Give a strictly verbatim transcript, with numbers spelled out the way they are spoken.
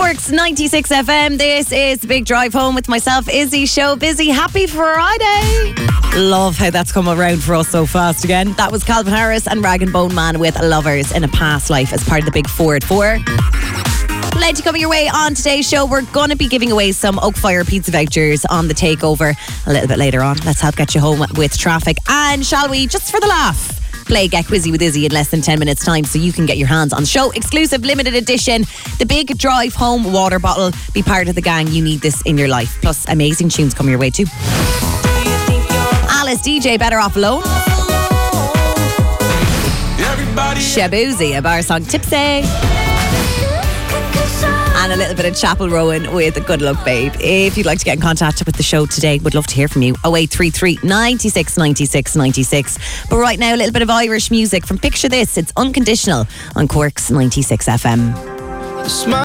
Cork's ninety-six F M. This is the Big Drive Home with myself, Izzy Show Busy. Happy Friday. Love how that's come around for us so fast again. That was Calvin Harris and Rag and Bone Man with Lovers in a Past Life as part of the Big Four at Four. Plenty coming your way on today's show. We're going to be giving away some Oak Fire pizza vouchers on the takeover a little bit later on. Let's help get you home with traffic. And shall we, just for the laugh, play Get Quizzy with Izzy in less than ten minutes time so you can get your hands on the show exclusive limited edition, the Big Drive Home water bottle. Be part of the gang, you need this in your life. Plus amazing tunes coming your way too. Alice D J, Better Off Alone. Shabuzi, a bar song, Tipsy. And a little bit of Chapel Rowan with Good Luck Babe. If you'd like to get in contact with the show today, would love to hear from you. oh eight three three, nine six, nine six, nine six. But right now, a little bit of Irish music from Picture This. It's Unconditional on Cork's ninety-six F M.